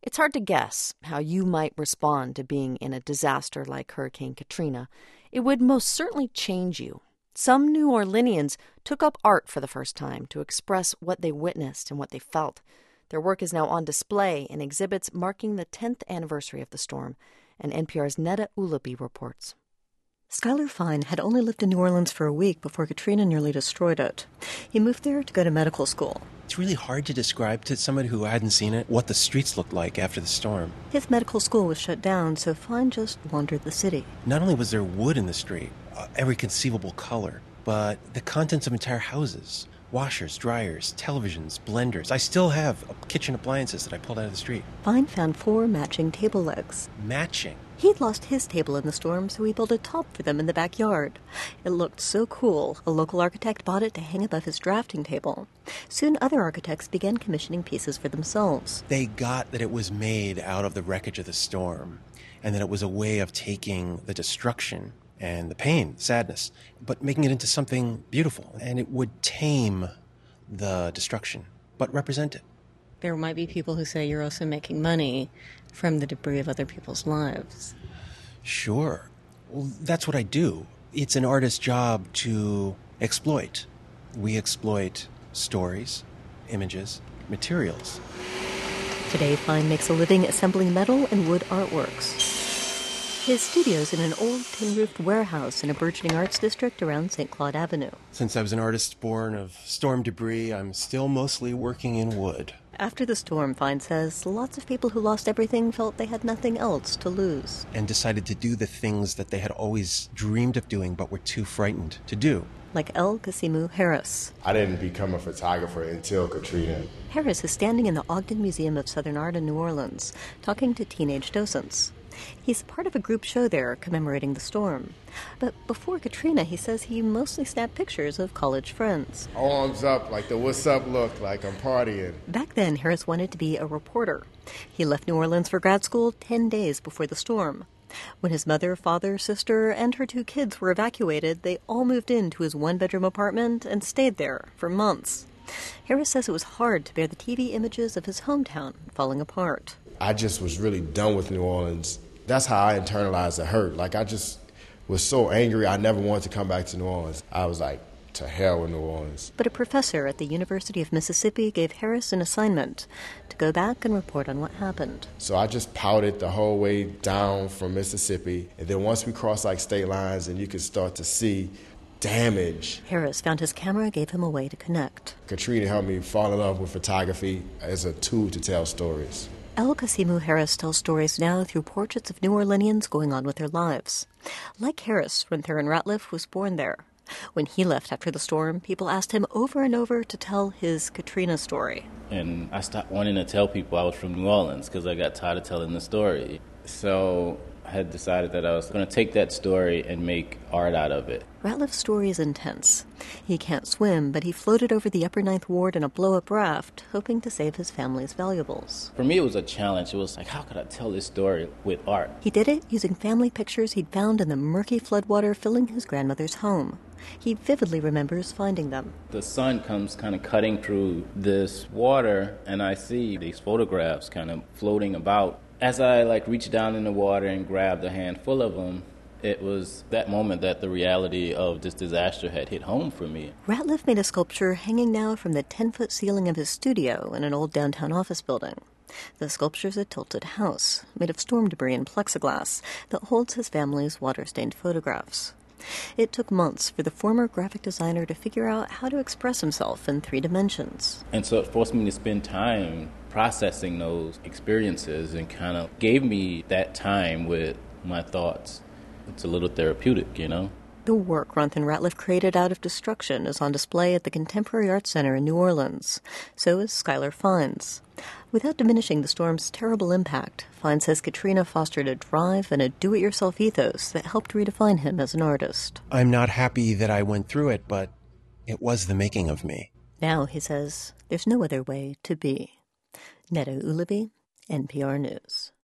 It's hard to guess how you might respond to being in a disaster like Hurricane Katrina. It would most certainly change you. Some New Orleanians took up art for the first time to express what they witnessed and what they felt. Their work is now on display in exhibits marking the 10th anniversary of the storm, and NPR's Neda Ulaby reports. Skylar Fine had only lived in New Orleans for a week before Katrina nearly destroyed it. He moved there to go to medical school. It's really hard to describe to somebody who hadn't seen it what the streets looked like after the storm. His medical school was shut down, so Fine just wandered the city. Not only was there wood in the street, every conceivable color, but the contents of entire houses. Washers, dryers, televisions, blenders. I still have kitchen appliances that I pulled out of the street. Fine found 4 matching table legs. Matching? He'd lost his table in the storm, so he built a top for them in the backyard. It looked so cool, a local architect bought it to hang above his drafting table. Soon other architects began commissioning pieces for themselves. They got that it was made out of the wreckage of the storm, and that it was a way of taking the destruction and the pain, sadness, but making it into something beautiful. And it would tame the destruction, but represent it. There might be people who say you're also making money from the debris of other people's lives. Sure. Well, that's what I do. It's an artist's job to exploit. We exploit stories, images, materials. Today, Fine makes a living assembling metal and wood artworks. His studio's in an old tin-roofed warehouse in a burgeoning arts district around St. Claude Avenue. Since I was an artist born of storm debris, I'm still mostly working in wood. After the storm, Fine says, lots of people who lost everything felt they had nothing else to lose. And decided to do the things that they had always dreamed of doing but were too frightened to do. Like El Kasimu Harris. I didn't become a photographer until Katrina. Harris is standing in the Ogden Museum of Southern Art in New Orleans, talking to teenage docents. He's part of a group show there commemorating the storm. But before Katrina, he says he mostly snapped pictures of college friends. Arms up, like the what's up look, like I'm partying. Back then, Harris wanted to be a reporter. He left New Orleans for grad school 10 days before the storm. When his mother, father, sister, and her 2 kids were evacuated, they all moved into his 1-bedroom apartment and stayed there for months. Harris says it was hard to bear the TV images of his hometown falling apart. I just was really done with New Orleans. That's how I internalized the hurt. Like, I just was so angry, I never wanted to come back to New Orleans. I was like, to hell with New Orleans. But a professor at the University of Mississippi gave Harris an assignment to go back and report on what happened. So I just pouted the whole way down from Mississippi. And then once we crossed, like, state lines, and you could start to see damage. Harris found his camera gave him a way to connect. Katrina helped me fall in love with photography as a tool to tell stories. El Kasimu Harris tells stories now through portraits of New Orleanians going on with their lives. Like Harris, when Theron Ratliff was born there. When he left after the storm, people asked him over and over to tell his Katrina story. And I stopped wanting to tell people I was from New Orleans because I got tired of telling the story. So I had decided that I was going to take that story and make art out of it. Ratliff's story is intense. He can't swim, but he floated over the Upper Ninth Ward in a blow-up raft, hoping to save his family's valuables. For me, it was a challenge. It was like, how could I tell this story with art? He did it using family pictures he'd found in the murky floodwater filling his grandmother's home. He vividly remembers finding them. The sun comes kind of cutting through this water, and I see these photographs kind of floating about. As I reached down in the water and grabbed a handful of them, it was that moment that the reality of this disaster had hit home for me. Ratliff made a sculpture hanging now from the 10-foot ceiling of his studio in an old downtown office building. The sculpture's a tilted house, made of storm debris and plexiglass, that holds his family's water-stained photographs. It took months for the former graphic designer to figure out how to express himself in 3 dimensions. And so it forced me to spend time processing those experiences and kind of gave me that time with my thoughts. It's a little therapeutic, you know? The work Ronathan Ratliff created out of destruction is on display at the Contemporary Arts Center in New Orleans. So is Skylar Fine's. Without diminishing the storm's terrible impact, Fine says Katrina fostered a drive and a do-it-yourself ethos that helped redefine him as an artist. I'm not happy that I went through it, but it was the making of me. Now, he says, there's no other way to be. Neda Ulaby, NPR News.